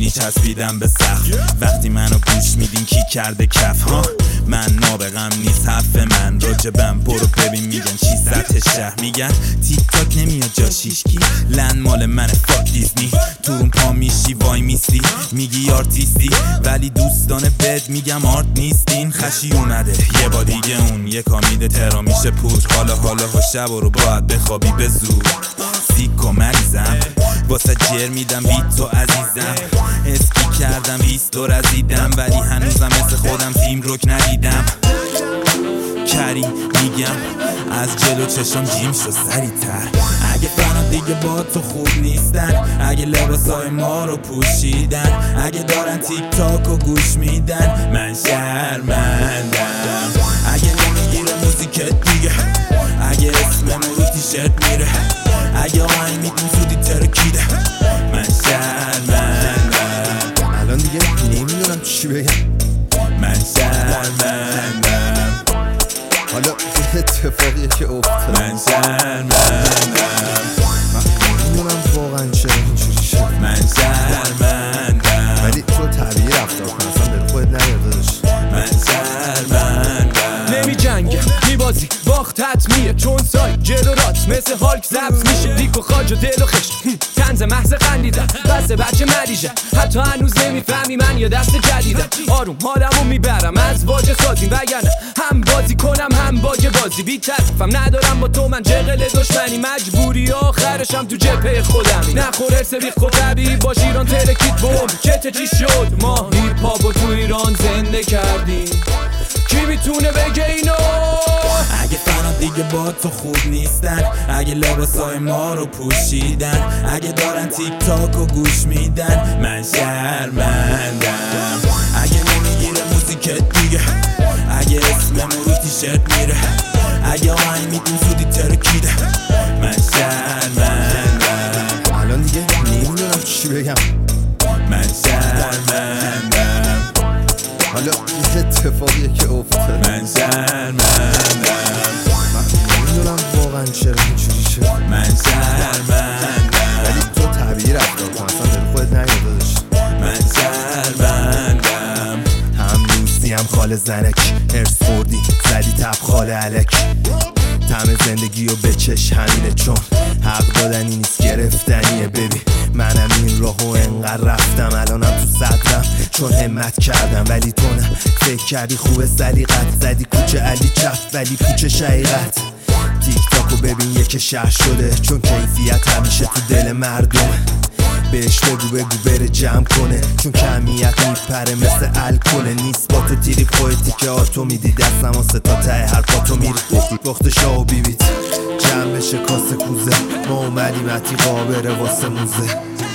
میبینی چسبیدم به سقف. وقتی منو گوش میدین کی کرده کف ها، من نابغم نیست حرف من راجبم، برو ببین میگن چی سطح شهر. میگن تیک تاک نمیاد جاش هیچکی، لند مال من فاک دیزنی. تو اون پا میشی وای میستی میگی آرتیستی، ولی دوستان بد میگم آرت نیستین. خشی اومده یه با دیگه اون یکا میده ترا میشه پوچ. حالا ها شب رو باید بخوابی به زور. سیک و مریضم واسه جر میدم بیت تو عزیزم. اسکی کردم 20 دور رزیدم، ولی هنوزم مثل خودم تیم رک ندیدم. کریم میگم از جلو چشم جیم شو سریع‌تر. اگه فنا دیگه با تو خوب نیستن، اگه لباسای ما رو پوشیدن، اگه دارن تیک تاک و گوش میدن، من شرمندم. اگه نمیگیره موزیکت دیگه، اگه اسمم رو تیشرت میره، اگه آهنگ میدون زودی ترکیده، من شرمندم. الان دیگه نمیدونم چی بگم، من شرمندم. حالا یه اتفاقیه که افتاد، من شرمندم. نمیدونم واقعا چرا اینجوری شد، من شرمندم. ولی تو طبیعی رفتار کن، اصلا دل خودت نیار داداش. من شرمندم. نمی جنگه میبازی باخت حتمیه، چون سای جلو رات مثل هالک زبط میشه. دیک و خاج و دل و خشت تنز محض خندیدم، بس بچه مریشه. حتی هنوز نمیفهمی من یه دست جدیدم. آروم حالمو میبرم از واجه سازیم، وگرنه هم بازی کنم هم باجه بازی. بی طرفم ندارم با تو من جغل دشمنی، مجبوری آخرشم تو جبهه خودمی. نخور ارس بیخ خود طبیعی باش، ایران ترکید بوم چته چی شد. ما هیپ هاپو تو ایران زنده کردیم، کی میتونه بگه اینو؟ اگه فنا دیگه با تو خوب نیستن، اگه لباسای ما رو پوشیدن، اگه دارن تیک تاک و گوش میدن، من شرمندم. اگه نمیگیره موزیکت دیگه، اگه اسمم رو تیشرت میره، اگه آهنگ میدون زودی ترکیده، من شرمندم. الان دیگه نمیدونم چی بگم، من شرمندم. حالا یه اتفاقیه که افتاد، من شرمندم. نمیدونم واقعا چرا اینجوری شد، من شرمندم. ولی تو طبیعی رفتار کن، اصلا دل خودت نیار داداش. من شرمندم. هم دوستی هم خال زنک، ارس خوردی زدی تب خال علک. طعم زندگی و بچش همینه، چون حق دادنی نیست گرفتنیه. ببین منم این راهو انقدر رفتم، الانم تو صدرم چون همت کردم. ولی تو نه، فکر کردی خوبه سلیقت، زدی کوچه علی چپ ولی پوچه شقیقت. تیک تاکو ببین یک شهر شده، چون کیفیت همیشه تو دل مردمه. بهش بگو بره جمع کنه، چون کمیت میپره مثل الکله. نیست با تو تیری خودتی که آتو میدی، دستم واسه تا ته هر پاتو میری. بخت شاه و بیبیت جمع بشه کاسه کوزه، ما اومدیم عتیقا بره واسه موزه.